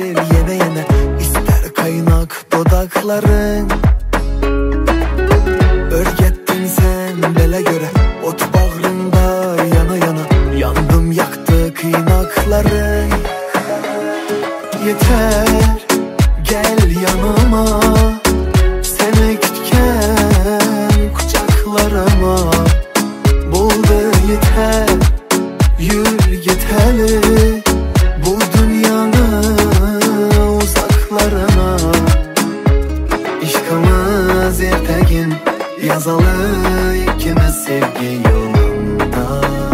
yene yene, ister kaynak dodakların. Örgettin sen bele göre, ot bağrında yana yana, yandım yaktı kıynakların. Yeter gel yanıma, seni kütken kucaklarıma. Buldu yeter, yürü git hele bu dünyanın uzaklarına. İşkımız ertegin yazalı ikimiz sevgi yolunda.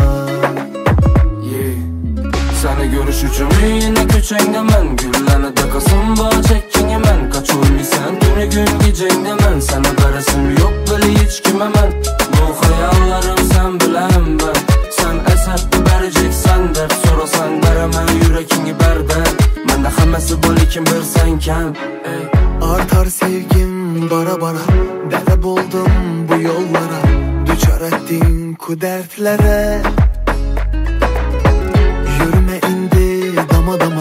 Seni görüş üçün yine köçengde men, gülləni də qasımba çəkkinə mən. Kaçurmisen tünü gün gecəngdə mən, sənə bərəsim yox belə hiç kimə mən. Bu xəyallarım sən biləm ben, sən əsər bərəcəksən dərd. Sorasan bərəmə yürəkini bərdə, mən də xəməsi bol ikin bir sənkən. Artar sevgim bara bara, dəlib oldum bu yollara. Düçar ettin ku dertlere, yürüme indi dama dama,